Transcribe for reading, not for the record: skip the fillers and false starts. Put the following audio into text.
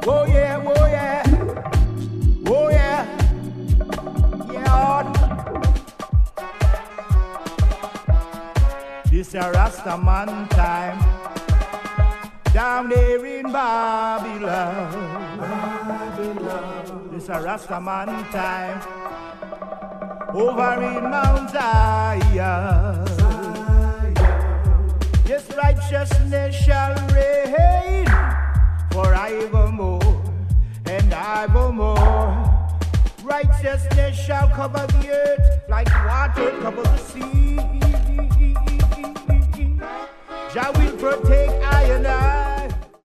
Oh yeah, oh yeah, oh yeah, yeah. This a Rastaman time down there in Babylon. This a Rastaman time over in Mount Zion. Yes, righteousness shall reign forevermore and evermore. Righteousness shall cover the earth like water cover the sea. Jah will protect I and I.